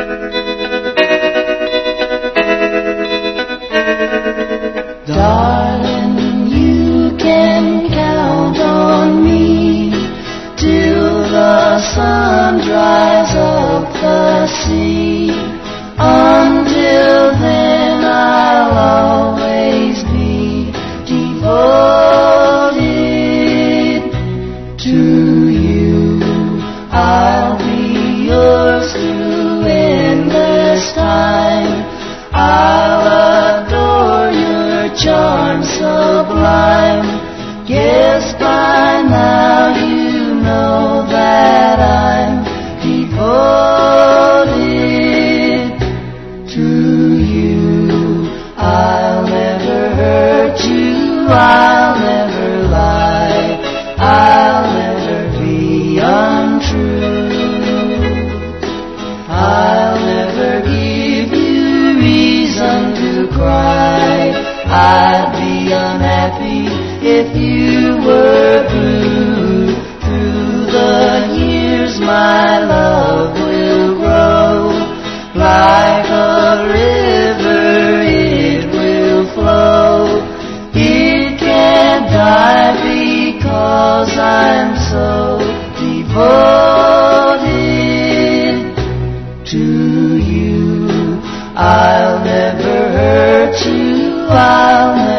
Darling, you can count on me till the sun dries up the sea. Until then I'll always be devoted to you. I'll be yours through endless time. I'll adore your charm sublime. Guess by now you know that I'm devoted to you. I'll never hurt you, I'll never lie, I'll never be untrue. I'll never give you reason to cry. I'd be unhappy if you were blue. Through the years my love will grow. Like a river it will flow. It can't die because I'm so devoted to you. I'll never hurt you, I'll never